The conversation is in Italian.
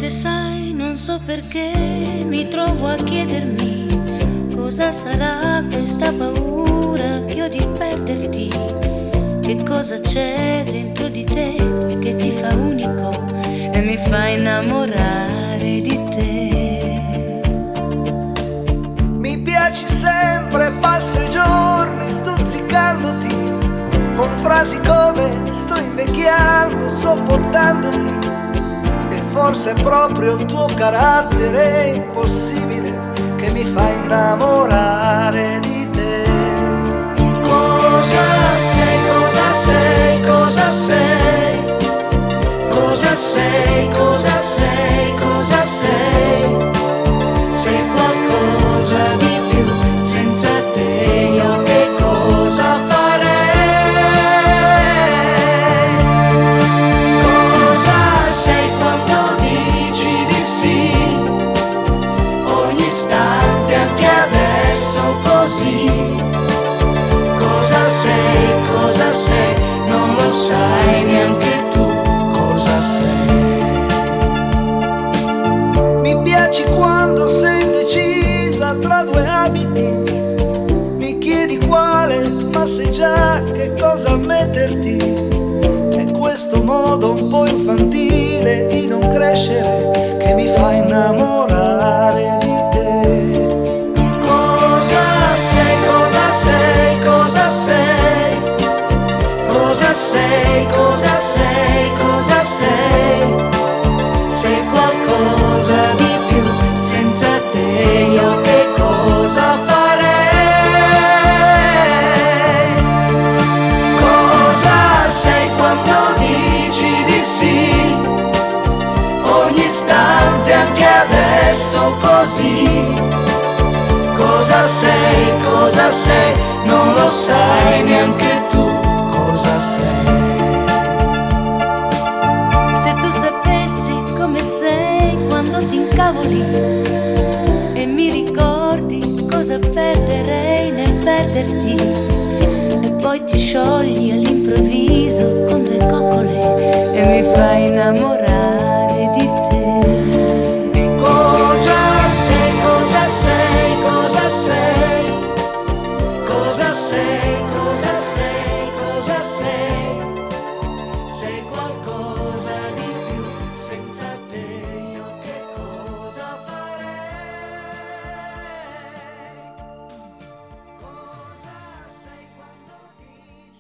volte sai, non so perché mi trovo a chiedermi cosa sarà questa paura che ho di perderti. Che cosa c'è dentro di te che ti fa unico e mi fa innamorare di te. Mi piaci sempre, passo i giorni stuzzicandoti con frasi come sto invecchiando, sopportandoti. E forse è proprio il tuo carattere impossibile che mi fa innamorare di te. Cosa sei, cosa sei, cosa sei? Cosa sei, cosa sei, cosa sei? Sei qualcosa di più, senza te io che cosa farei? Cosa sei quando dici di sì? Ogni istante, anche adesso così. Cosa sei, non lo sai neanche tu cosa sei. Mi piaci quando sei indecisa tra due abiti. Mi chiedi quale, ma sai già che cosa metterti. È questo modo un po' infantile di non crescere che mi fa innamorare di te. Cosa sei, cosa sei, cosa sei? Cosa sei, cosa sei, cosa sei? Sei qualcosa di più, senza te io che cosa farei? Cosa sei quando dici di sì? Ogni istante, anche adesso così. Cosa sei, non lo sai neanche tu cosa sei. Se tu sapessi come sei quando ti incavoli e mi ricordi cosa perderei nel perderti, e poi ti sciogli all'improvviso con due coccole e mi fai innamorare